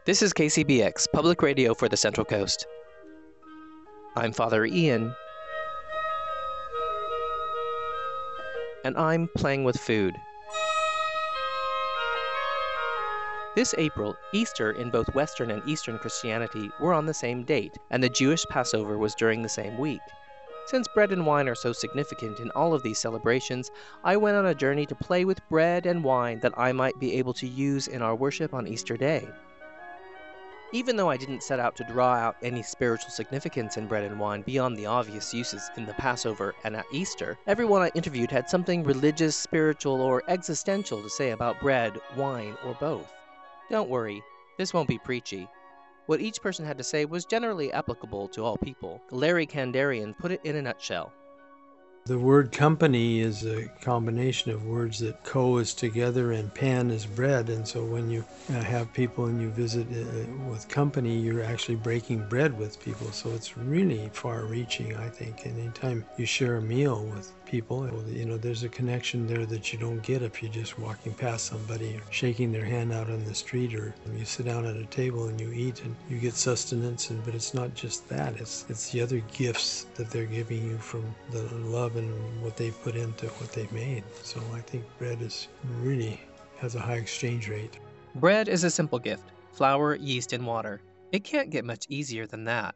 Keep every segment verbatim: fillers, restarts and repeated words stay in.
This is K C B X, public radio for the Central Coast. I'm Father Ian, and I'm playing with food. This April, Easter in both Western and Eastern Christianity were on the same date, and the Jewish Passover was during the same week. Since bread and wine are so significant in all of these celebrations, I went on a journey to play with bread and wine that I might be able to use in our worship on Easter Day. Even though I didn't set out to draw out any spiritual significance in bread and wine beyond the obvious uses in the Passover and at Easter, everyone I interviewed had something religious, spiritual, or existential to say about bread, wine, or both. Don't worry, this won't be preachy. What each person had to say was generally applicable to all people. Larry Kandarian put it in a nutshell. The word company is a combination of words that co is together and pan is bread. And so when you uh, have people and you visit uh, with company, you're actually breaking bread with people. So it's really far reaching, I think. And anytime you share a meal with people, you know, there's a connection there that you don't get if you're just walking past somebody or shaking their hand out on the street, or you sit down at a table and you eat and you get sustenance. And but it's not just that, it's it's the other gifts that they're giving you from the love and what they put into what they've made. So I think bread is really has a high exchange rate. Bread is a simple gift. Flour, yeast, and water. It can't get much easier than that.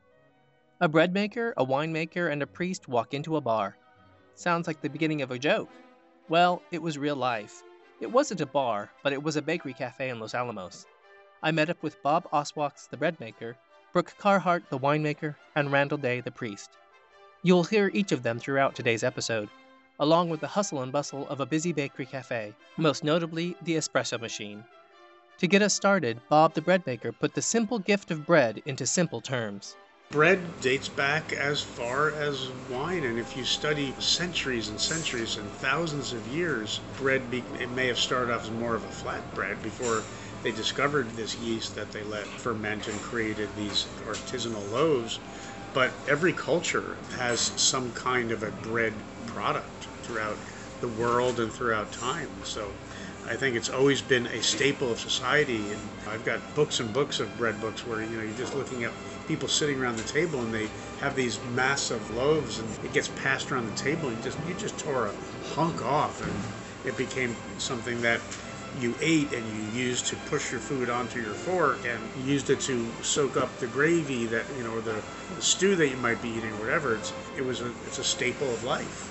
A bread maker, a winemaker, and a priest walk into a bar. Sounds like the beginning of a joke. Well, it was real life. It wasn't a bar, but it was a bakery cafe in Los Alamos. I met up with Bob Oswaks, the bread maker, Brooke Carhart, the winemaker, and Randall Day, the priest. You'll hear each of them throughout today's episode, along with the hustle and bustle of a busy bakery cafe, most notably the espresso machine. To get us started, Bob the bread maker put the simple gift of bread into simple terms. Bread dates back as far as wine, and if you study centuries and centuries and thousands of years, bread be- it may have started off as more of a flat bread before they discovered this yeast that they let ferment and created these artisanal loaves. But every culture has some kind of a bread product throughout the world and throughout time. So I think it's always been a staple of society. And I've got books and books of bread books where, you know, you're just looking at people sitting around the table and they have these massive loaves and it gets passed around the table and you just, you just tore a hunk off, and it became something that you ate and you used to push your food onto your fork, and you used it to soak up the gravy that, you know, the, the stew that you might be eating or whatever. It's, it was a, it's a staple of life.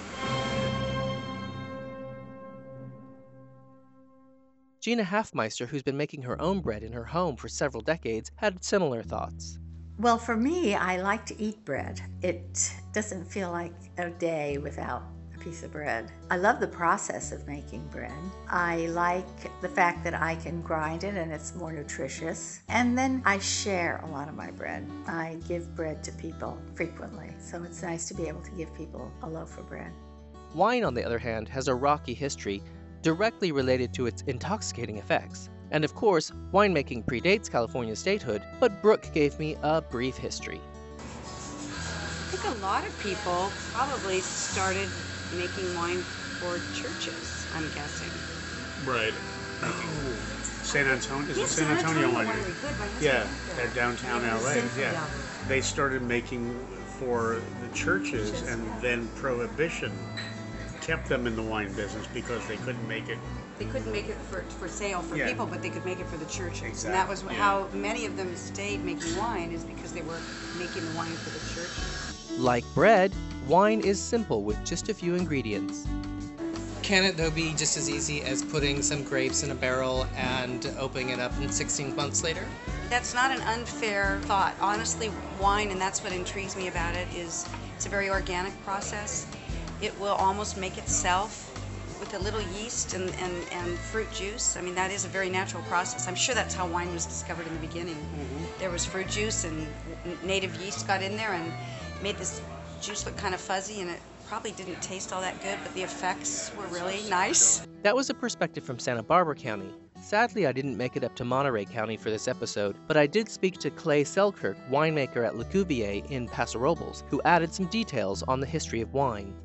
Gina Halfmeister, who's been making her own bread in her home for several decades, had similar thoughts. Well, for me, I like to eat bread. It doesn't feel like a day without a piece of bread. I love the process of making bread. I like the fact that I can grind it and it's more nutritious. And then I share a lot of my bread. I give bread to people frequently, so it's nice to be able to give people a loaf of bread. Wine, on the other hand, has a rocky history directly related to its intoxicating effects. And of course, winemaking predates California statehood, but Brooke gave me a brief history. I think a lot of people probably started making wine for churches, I'm guessing. Right. Oh. San Antonio? Is Yes, it San Antonio Antonio winery? Winery. Good, my husband Yeah, went there. they're downtown And it was L A. sinful Yeah. down They started making for the churches, Churches. and then Prohibition kept them in the wine business because they couldn't make it. They couldn't make it for, for sale for Yeah. people, but they could make it for the churches. Exactly, And that was yeah. how many of them stayed making wine, is because they were making the wine for the churches. Like bread, wine is simple with just a few ingredients. Can it, though, be just as easy as putting some grapes in a barrel and opening it up in sixteen months later? That's not an unfair thought. Honestly, wine, and that's what intrigues me about it, is it's a very organic process. It will almost make itself with a little yeast and, and, and fruit juice. I mean, that is a very natural process. I'm sure that's how wine was discovered in the beginning. Mm-hmm. There was fruit juice and n- native yeast got in there and made this juice look kind of fuzzy, and it probably didn't taste all that good, but the effects were really nice. That was a perspective from Santa Barbara County. Sadly, I didn't make it up to Monterey County for this episode, but I did speak to Clay Selkirk, winemaker at Le Cuvier in Paso Robles, who added some details on the history of wine.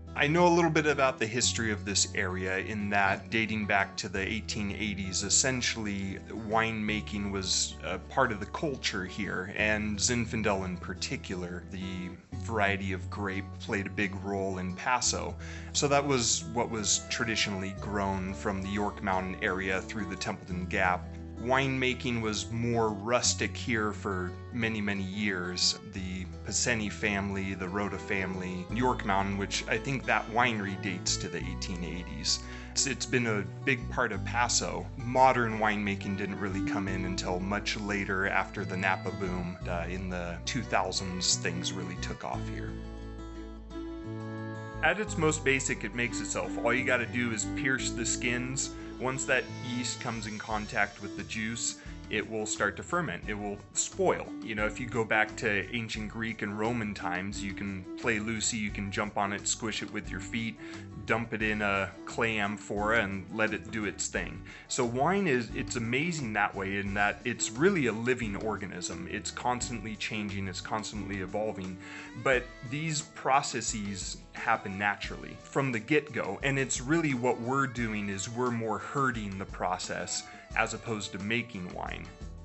I know a little bit about the history of this area in that dating back to the eighteen eighties, essentially winemaking was a part of the culture here, and Zinfandel in particular. The variety of grape played a big role in Paso. So that was what was traditionally grown from the York Mountain area through the Templeton Gap. Winemaking was more rustic here for many, many years. The Paceni family, the Rota family, York Mountain, which I think that winery dates to the eighteen eighties. It's, it's been a big part of Paso. Modern winemaking didn't really come in until much later after the Napa boom. Uh, in the two thousands, things really took off here. At its most basic, it makes itself. All you gotta do is pierce the skins. Once that yeast comes in contact with the juice, it will start to ferment. It will spoil. You know, if you go back to ancient Greek and Roman times, you can play loosey, you can jump on it, squish it with your feet, dump it in a clay amphora and let it do its thing. So wine is, it's amazing that way in that it's really a living organism. It's constantly changing, it's constantly evolving, but these processes happen naturally from the get-go, and it's really what we're doing is we're more herding the process as opposed to making wine.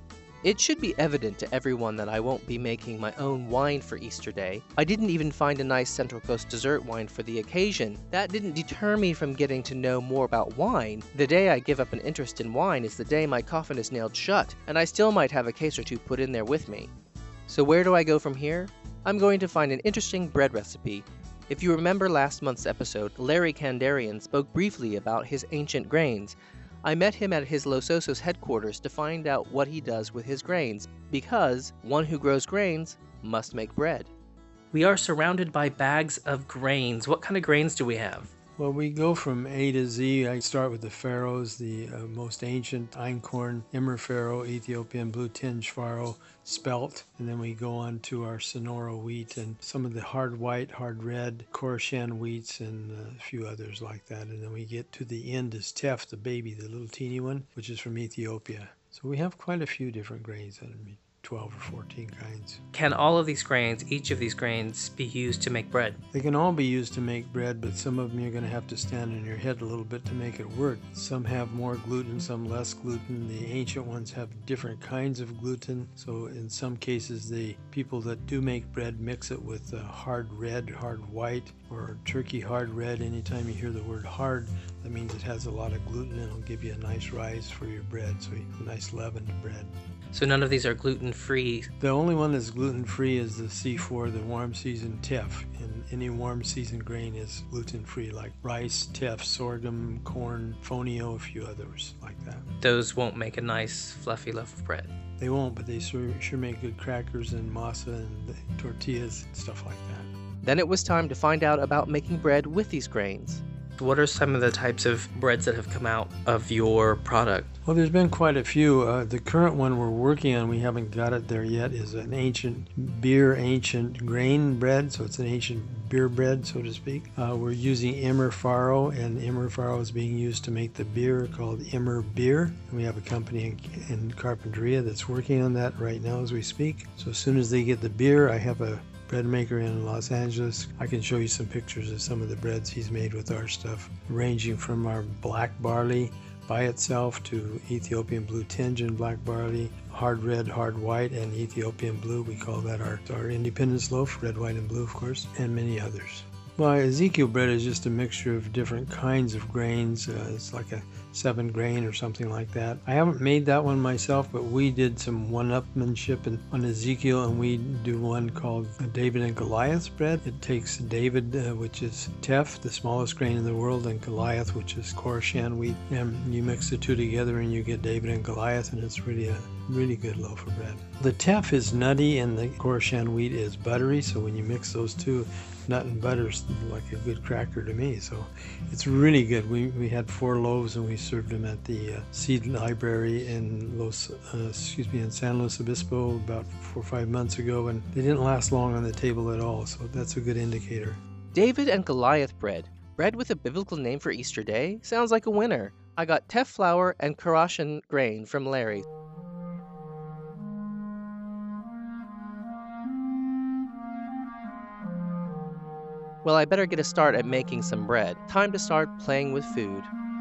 It should be evident to everyone that I won't be making my own wine for Easter Day. I didn't even find a nice Central Coast dessert wine for the occasion. That didn't deter me from getting to know more about wine. The day I give up an interest in wine is the day my coffin is nailed shut, and I still might have a case or two put in there with me. So where do I go from here? I'm going to find an interesting bread recipe. If you remember last month's episode, Larry Kandarian spoke briefly about his ancient grains. I met him at his Los Osos headquarters to find out what he does with his grains, because one who grows grains must make bread. We are surrounded by bags of grains. What kind of grains do we have? Well, we go from A to Z. I start with the farros, the uh, most ancient einkorn, Immer farro, Ethiopian blue tinge farro, spelt, and then we go on to our Sonora wheat and some of the hard white, hard red, Coruscant wheats, and a few others like that. And then we get to the end is teff, the baby, the little teeny one, which is from Ethiopia. So we have quite a few different grains. I mean, twelve or fourteen kinds. Can all of these grains, each of these grains, be used to make bread? They can all be used to make bread, but some of them you're going to have to stand on your head a little bit to make it work. Some have more gluten, some less gluten. The ancient ones have different kinds of gluten, so in some cases the people that do make bread mix it with uh, hard red, hard white, or turkey hard red. Anytime you hear the word hard, that means it has a lot of gluten and it'll give you a nice rise for your bread, so you have a nice leavened bread. So none of these are gluten-free? The only one that's gluten-free is the C four, the warm season teff. And any warm season grain is gluten-free, like rice, teff, sorghum, corn, fonio, a few others like that. Those won't make a nice fluffy loaf of bread? They won't, but they sure, sure make good crackers and masa and tortillas and stuff like that. Then it was time to find out about making bread with these grains. What are some of the types of breads that have come out of your product? Well, there's been quite a few. Uh, the current one we're working on, we haven't got it there yet, is an ancient beer, ancient grain bread. So it's an ancient beer bread, so to speak. Uh, we're using Immer farro, and Immer farro is being used to make the beer called Immer beer. And we have a company in, in Carpinteria that's working on that right now as we speak. So as soon as they get the beer, I have a bread maker in Los Angeles. I can show you some pictures of some of the breads he's made with our stuff, ranging from our black barley by itself to Ethiopian blue tinge and black barley, hard red, hard white, and Ethiopian blue. We call that our, our independence loaf, red, white, and blue, of course, and many others. Well, Ezekiel bread is just a mixture of different kinds of grains. Uh, it's like a seven grain or something like that. I haven't made that one myself, but we did some one-upmanship in, on Ezekiel, and we do one called David and Goliath bread. It takes David, uh, which is teff, the smallest grain in the world, and Goliath, which is Coruscant wheat, and you mix the two together and you get David and Goliath, and it's really a really good loaf of bread. The teff is nutty and the Coruscant wheat is buttery, so when you mix those two, nut and butter's like a good cracker to me, so it's really good. We we had four loaves and we served them at the uh, Seed Library in Los, uh, excuse me, in San Luis Obispo about four or five months ago, and they didn't last long on the table at all, so that's a good indicator. David and Goliath bread. Bread with a biblical name for Easter Day? Sounds like a winner. I got teff flour and Coruscant grain from Larry. Well, I better get a start at making some bread. Time to start playing with food.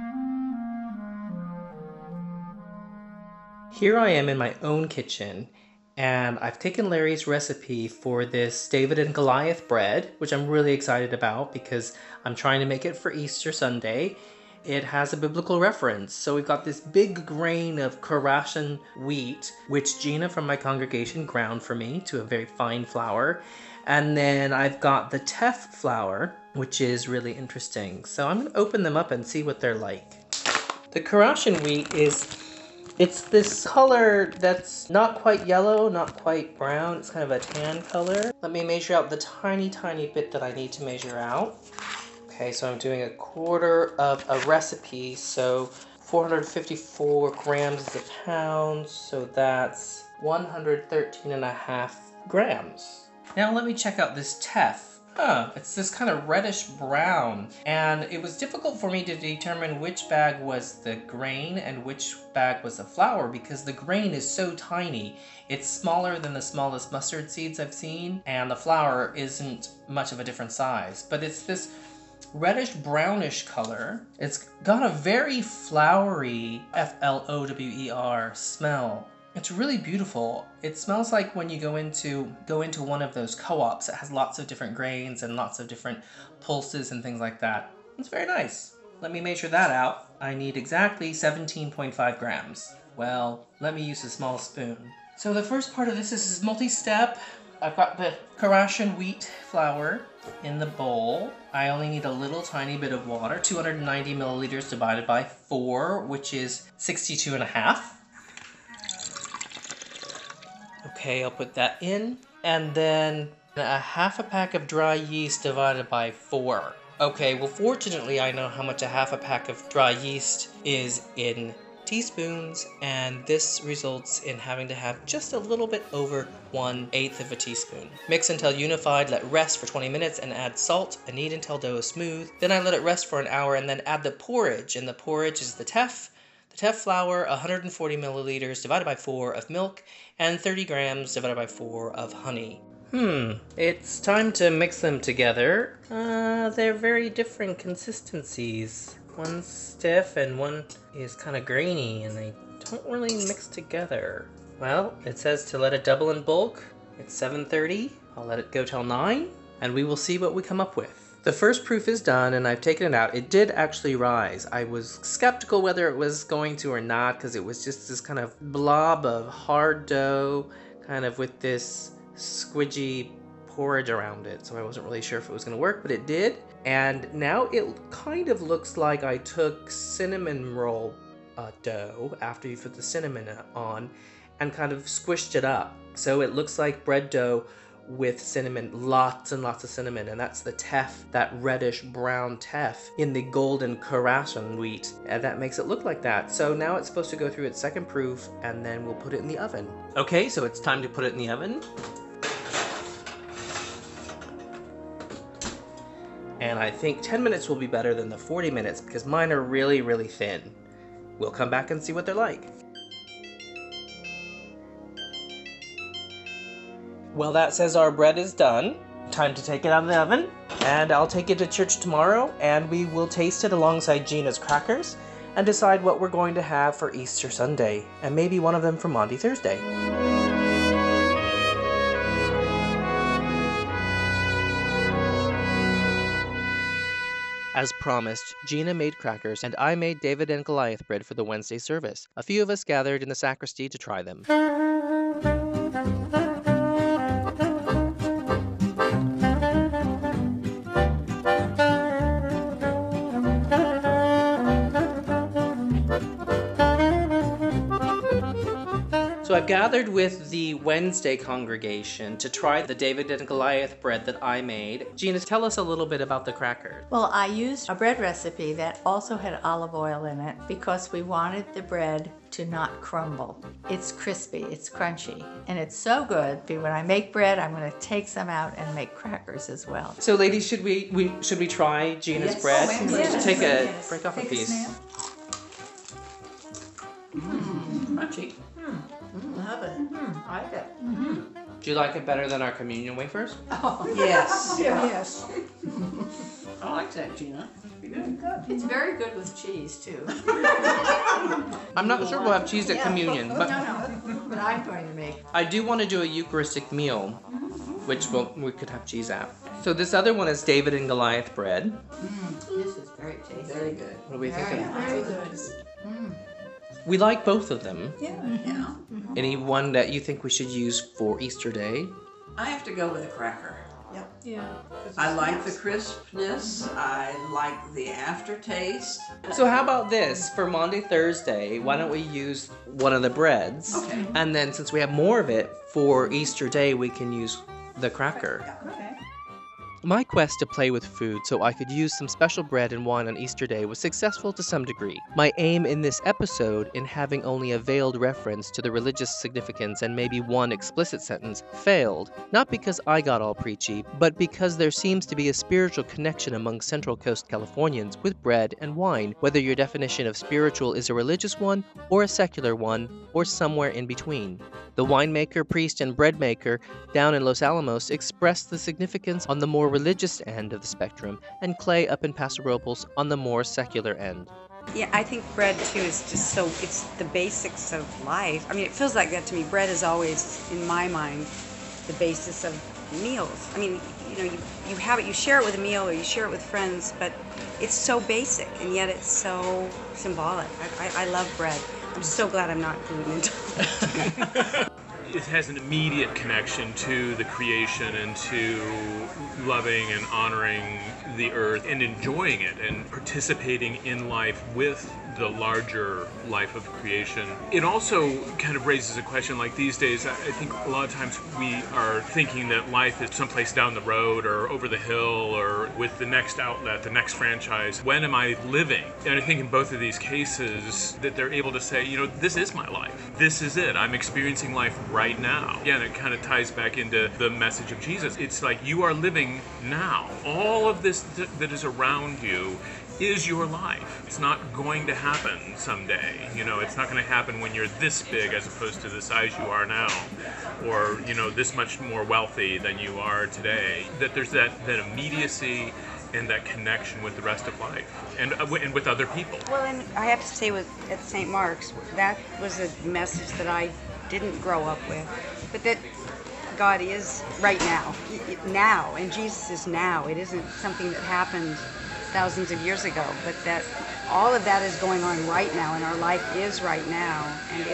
Here I am in my own kitchen, and I've taken Larry's recipe for this David and Goliath bread, which I'm really excited about because I'm trying to make it for Easter Sunday. It has a biblical reference. So we've got this big grain of Korashan wheat, which Gina from my congregation ground for me to a very fine flour. And then I've got the teff flour, which is really interesting. So I'm going to open them up and see what they're like. The Korashan wheat is, it's this color that's not quite yellow, not quite brown. It's kind of a tan color. Let me measure out the tiny, tiny bit that I need to measure out. Okay, so I'm doing a quarter of a recipe, so four hundred fifty-four grams is a pound, so that's one hundred thirteen and a half grams. Now let me check out this teff. Huh, it's this kind of reddish brown, and it was difficult for me to determine which bag was the grain and which bag was the flour because the grain is so tiny. It's smaller than the smallest mustard seeds I've seen, and the flour isn't much of a different size, but it's this reddish brownish color. It's got a very flowery, F L O W E R, smell. It's really beautiful. It smells like when you go into go into one of those co-ops that has lots of different grains and lots of different pulses and things like that. It's very nice. Let me measure that out. I need exactly seventeen point five grams. Well, let me use a small spoon. So the first part of this is multi-step. I've got the Korashan wheat flour in the bowl. I only need a little tiny bit of water, two hundred ninety milliliters divided by four, which is sixty-two and a half. Okay, I'll put that in. And then a half a pack of dry yeast divided by four. Okay, well fortunately I know how much a half a pack of dry yeast is in teaspoons, and this results in having to have just a little bit over one eighth of a teaspoon. Mix until unified, let rest for twenty minutes, and add salt and knead until dough is smooth. Then I let it rest for an hour and then add the porridge, and the porridge is the teff, the teff flour, one hundred forty milliliters divided by four of milk, and thirty grams divided by four of honey. Hmm, it's time to mix them together. Uh, they're very different consistencies. One's stiff and one is kind of grainy, and they don't really mix together. Well, it says to let it double in bulk. It's seven thirty. I'll let it go till nine, and we will see what we come up with. The first proof is done, and I've taken it out. It did actually rise. I was skeptical whether it was going to or not, because it was just this kind of blob of hard dough, kind of with this squidgy porridge around it, so I wasn't really sure if it was going to work, but it did. And now it kind of looks like I took cinnamon roll uh, dough after you put the cinnamon on and kind of squished it up. So it looks like bread dough with cinnamon, lots and lots of cinnamon, and that's the teff, that reddish brown teff in the golden Korashan wheat, and that makes it look like that. So now it's supposed to go through its second proof, and then we'll put it in the oven. Okay, so it's time to put it in the oven. And I think ten minutes will be better than the forty minutes because mine are really, really thin. We'll come back and see what they're like. Well, that says our bread is done. Time to take it out of the oven. And I'll take it to church tomorrow, and we will taste it alongside Gina's crackers and decide what we're going to have for Easter Sunday, and maybe one of them for Maundy Thursday. As promised, Gina made crackers and I made David and Goliath bread for the Wednesday service. A few of us gathered in the sacristy to try them. So I've gathered with the Wednesday congregation to try the David and Goliath bread that I made. Gina, tell us a little bit about the crackers. Well, I used a bread recipe that also had olive oil in it because we wanted the bread to not crumble. It's crispy, it's crunchy, and it's so good. When I make bread, I'm going to take some out and make crackers as well. So, ladies, should we, we should we try Gina's Yes. bread? Oh, Let's yes. take a Yes. break off Take a piece. snap. Crunchy. Mm. Love it. Mm. I like it. Mm-hmm. Do you like it better than our communion wafers? Oh, yes. Yes. I like that, Gina. Good. It's very good with cheese too. I'm not sure we'll have cheese at Yeah. communion, but No, no. But I'm going to make. I do want to do a Eucharistic meal, which we'll, we could have cheese at. So this other one is David and Goliath bread. Mm, this is very tasty. Very good. What do we think Very, of? very good. Mm. We like both of them. Yeah. Yeah. Any one that you think we should use for Easter Day? I have to go with a cracker. Yep. Yeah. I like the crispness. I like the aftertaste. So how about this? For Maundy Thursday, why don't we use one of the breads? Okay. And then since we have more of it, for Easter Day, we can use the cracker. Okay. My quest to play with food so I could use some special bread and wine on Easter Day was successful to some degree. My aim in this episode, in having only a veiled reference to the religious significance and maybe one explicit sentence, failed, not because I got all preachy, but because there seems to be a spiritual connection among Central Coast Californians with bread and wine, whether your definition of spiritual is a religious one, or a secular one, or somewhere in between. The winemaker, priest, and bread maker down in Los Alamos expressed the significance on the more religious end of the spectrum, and Clay up in Paso Robles on the more secular end. Yeah, I think bread too is just so, it's the basics of life. I mean, it feels like that to me. Bread is always, in my mind, the basis of meals. I mean, you know, you, you have it, you share it with a meal or you share it with friends, but it's so basic and yet it's so symbolic. I, I, I love bread. I'm so glad I'm not gluten intolerant. It has an immediate connection to the creation and to loving and honoring the earth and enjoying it and participating in life with the larger life of creation. It also kind of raises a question, like these days, I think a lot of times we are thinking that life is someplace down the road or over the hill or with the next outlet, the next franchise. When am I living? And I think in both of these cases that they're able to say, you know, this is my life. This is it. I'm experiencing life right now. Again, it kind of ties back into the message of Jesus. It's like you are living now. All of this th- that is around you is your life. It's not going to happen someday. You know, it's not going to happen when you're this big as opposed to the size you are now, or, you know, this much more wealthy than you are today. That there's that, that immediacy and that connection with the rest of life and, uh, and with other people. Well, and I have to say with at Saint Mark's, that was a message that I didn't grow up with, but that God is right now, now, and Jesus is now. It isn't something that happened thousands of years ago, but that all of that is going on right now, and our life is right now. And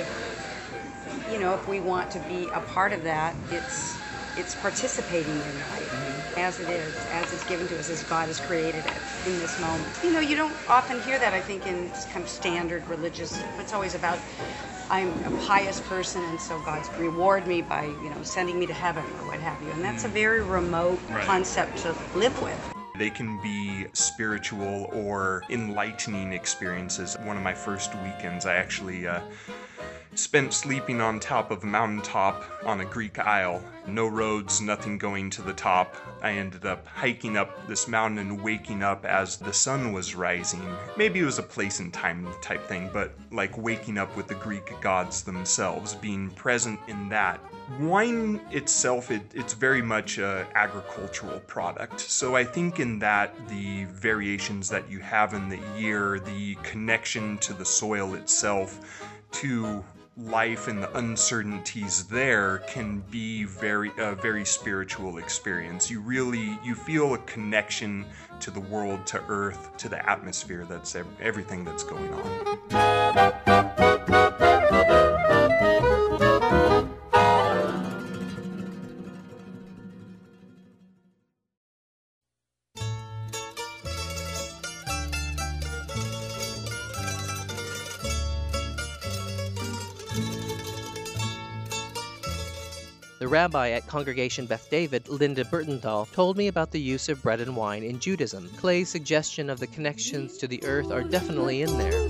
if, you know, if we want to be a part of that, it's it's participating in life as it is, as it's given to us, as God has created it in this moment. You know, you don't often hear that, I think, in kind of standard religious. It's always about, I'm a pious person, and so God's reward me by, you know, sending me to heaven or what have you. And that's a very remote Right. concept to live with. They can be spiritual or enlightening experiences. One of my first weekends, I actually uh, spent sleeping on top of a mountaintop on a Greek isle. No roads, nothing going to the top. I ended up hiking up this mountain and waking up as the sun was rising. Maybe it was a place and time type thing, but like waking up with the Greek gods themselves, being present in that. Wine itself, it, it's very much an agricultural product. So I think in that, the variations that you have in the year, the connection to the soil itself, to life and the uncertainties there can be very a very spiritual experience. You really, you feel a connection to the world, to earth, to the atmosphere, that's ev- everything that's going on. The rabbi at Congregation Beth David, Linda Burtendahl, told me about the use of bread and wine in Judaism. Clay's suggestion of the connections to the earth are definitely in there.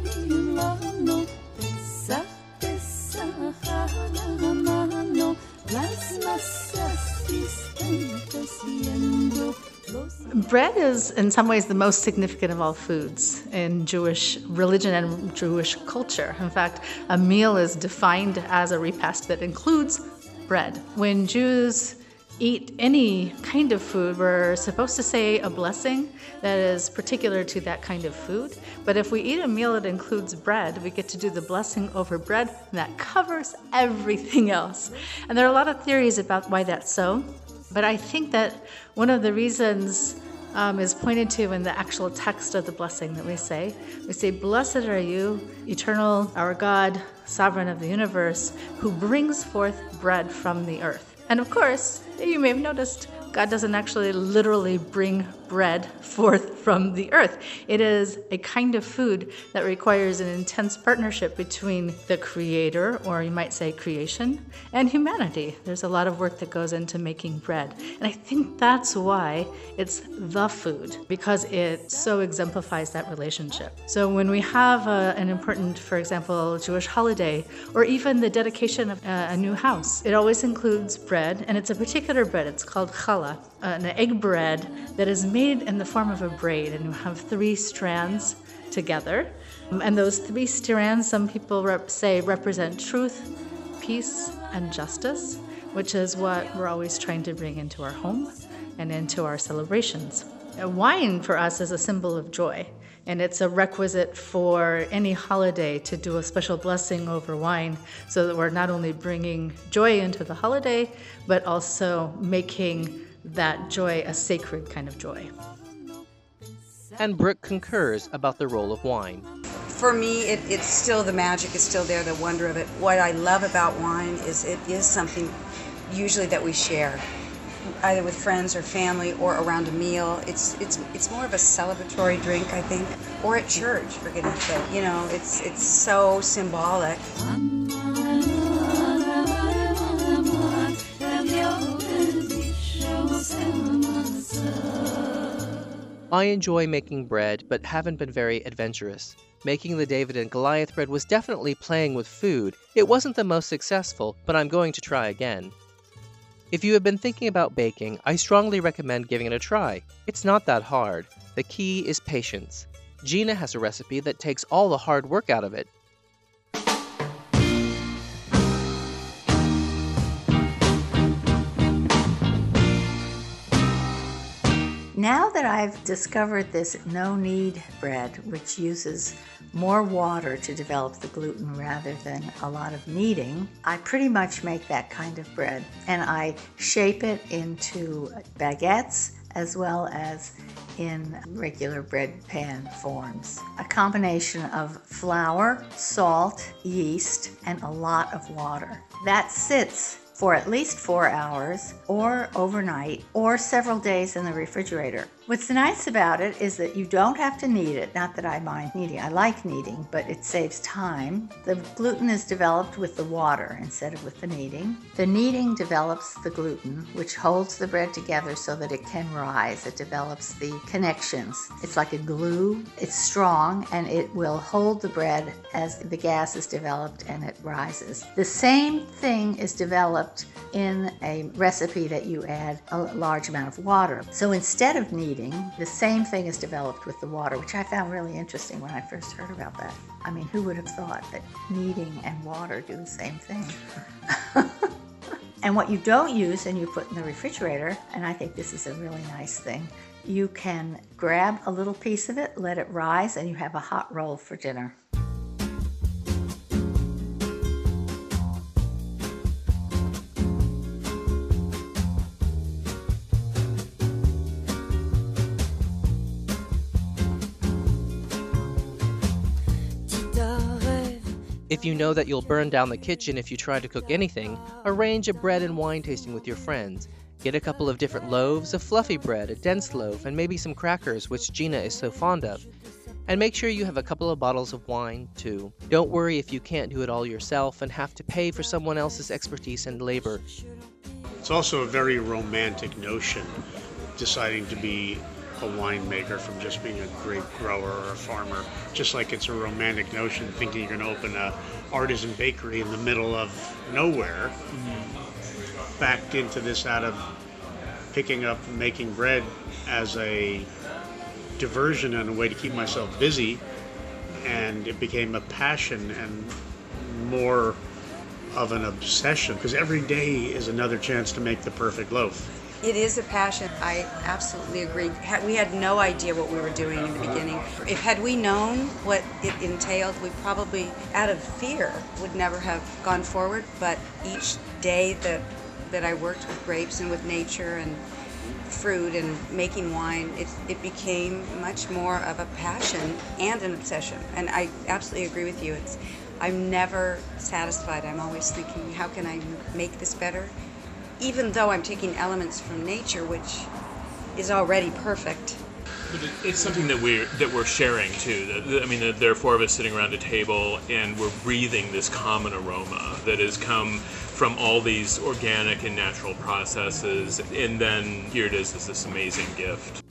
Bread is, in some ways, the most significant of all foods in Jewish religion and Jewish culture. In fact, a meal is defined as a repast that includes bread. When Jews eat any kind of food, we're supposed to say a blessing that is particular to that kind of food. But if we eat a meal that includes bread, we get to do the blessing over bread, and that covers everything else. And there are a lot of theories about why that's so. But I think that one of the reasons um, is pointed to in the actual text of the blessing that we say. We say, "Blessed are you, eternal, our God, sovereign of the universe, who brings forth bread from the earth." And of course, you may have noticed, God doesn't actually literally bring bread forth from the earth. It is a kind of food that requires an intense partnership between the creator, or you might say creation, and humanity. There's a lot of work that goes into making bread. And I think that's why it's the food, because it so exemplifies that relationship. So when we have a, an important, for example, Jewish holiday, or even the dedication of a, a new house, it always includes bread, and it's a particular bread. It's called challah, an egg bread that is made in the form of a braid, and you have three strands together. And those three strands, some people rep- say, represent truth, peace, and justice, which is what we're always trying to bring into our home and into our celebrations. Wine for us is a symbol of joy, and it's a requisite for any holiday to do a special blessing over wine, so that we're not only bringing joy into the holiday, but also making that joy a sacred kind of joy. And Brooke concurs about the role of wine. For me, it, it's still, the magic is still there, the wonder of it. What I love about wine is it is something usually that we share, either with friends or family or around a meal. It's it's it's more of a celebratory drink, I think, or at church, for goodness sake. You know, it's it's so symbolic. I enjoy making bread, but haven't been very adventurous. Making the David and Goliath bread was definitely playing with food. It wasn't the most successful, but I'm going to try again. If you have been thinking about baking, I strongly recommend giving it a try. It's not that hard. The key is patience. Gina has a recipe that takes all the hard work out of it. Now that I've discovered this no-knead bread, which uses more water to develop the gluten rather than a lot of kneading, I pretty much make that kind of bread. And I shape it into baguettes as well as in regular bread pan forms. A combination of flour, salt, yeast, and a lot of water. That sits for at least four hours or overnight or several days in the refrigerator. What's nice about it is that you don't have to knead it. Not that I mind kneading. I like kneading, but it saves time. The gluten is developed with the water instead of with the kneading. The kneading develops the gluten, which holds the bread together so that it can rise. It develops the connections. It's like a glue. It's strong, and it will hold the bread as the gas is developed and it rises. The same thing is developed in a recipe that you add a large amount of water. So instead of kneading, the same thing is developed with the water, which I found really interesting when I first heard about that. I mean, who would have thought that kneading and water do the same thing? And what you don't use and you put in the refrigerator, and I think this is a really nice thing, you can grab a little piece of it, let it rise, and you have a hot roll for dinner. If you know that you'll burn down the kitchen if you try to cook anything, arrange a bread and wine tasting with your friends. Get a couple of different loaves, a fluffy bread, a dense loaf, and maybe some crackers, which Gina is so fond of. And make sure you have a couple of bottles of wine, too. Don't worry if you can't do it all yourself and have to pay for someone else's expertise and labor. It's also a very romantic notion, deciding to be a winemaker from just being a grape grower or a farmer. Just like it's a romantic notion thinking you're going to open a artisan bakery in the middle of nowhere. Mm-hmm. Backed into this out of picking up and making bread as a diversion and a way to keep myself busy, and it became a passion and more of an obsession, because every day is another chance to make the perfect loaf. It is a passion. I absolutely agree. We had no idea what we were doing in the beginning. If had we known what it entailed, we probably, out of fear, would never have gone forward. But each day that that I worked with grapes and with nature and fruit and making wine, it, it became much more of a passion and an obsession. And I absolutely agree with you. It's I'm never satisfied. I'm always thinking, how can I make this better? Even though I'm taking elements from nature, which is already perfect. But it, it's something that we're that we're sharing too. That, that, I mean, that there are four of us sitting around a table, and we're breathing this common aroma that has come from all these organic and natural processes, and then here it is as this amazing gift.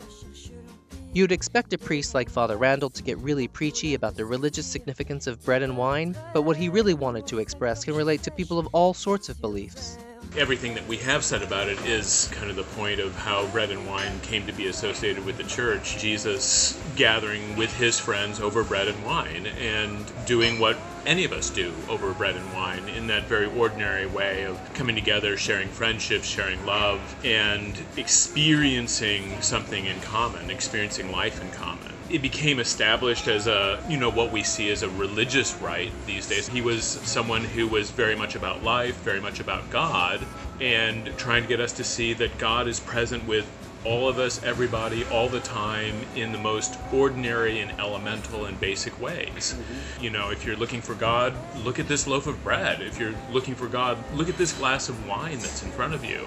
You'd expect a priest like Father Randall to get really preachy about the religious significance of bread and wine, but what he really wanted to express can relate to people of all sorts of beliefs. Everything that we have said about it is kind of the point of how bread and wine came to be associated with the church. Jesus gathering with his friends over bread and wine and doing what any of us do over bread and wine in that very ordinary way of coming together, sharing friendships, sharing love, and experiencing something in common, experiencing life in common. It became established as a, you know, what we see as a religious rite these days. He was someone who was very much about life, very much about God, and trying to get us to see that God is present with all of us, everybody, all the time, in the most ordinary and elemental and basic ways. Mm-hmm. You know, if you're looking for God, look at this loaf of bread. If you're looking for God, look at this glass of wine that's in front of you.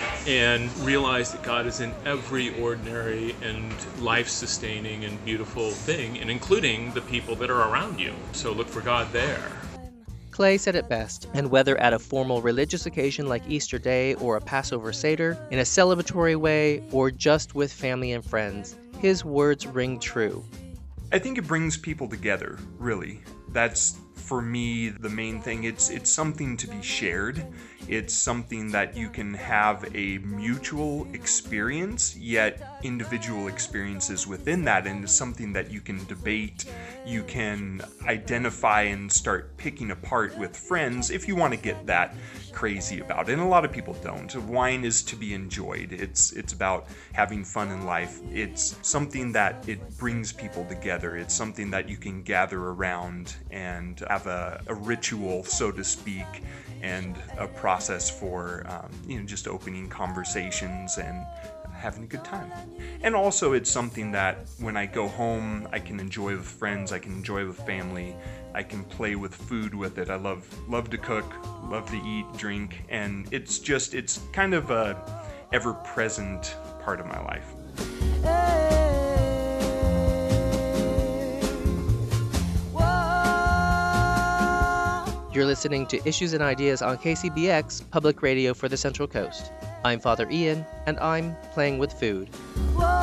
And realize that God is in every ordinary and life-sustaining and beautiful thing, and including the people that are around you. So look for God there. Clay said it best, and whether at a formal religious occasion like Easter Day or a Passover Seder, in a celebratory way, or just with family and friends, his words ring true. I think it brings people together, really. That's, for me, the main thing. It's it's something to be shared. It's something that you can have a mutual experience, yet individual experiences within that, and it's something that you can debate, you can identify and start picking apart with friends if you want to get that crazy about it. And a lot of people don't. Wine is to be enjoyed. It's it's about having fun in life. It's something that it brings people together. It's something that you can gather around and have a, a ritual, so to speak, and a process for um, you know, just opening conversations and having a good time. And also it's something that when I go home, I can enjoy with friends, I can enjoy with family, I can play with food with it. I love love to cook, love to eat, drink, and it's just, it's kind of a ever-present part of my life. You're listening to Issues and Ideas on K C B X, Public Radio for the Central Coast. I'm Father Ian, and I'm playing with food. Whoa.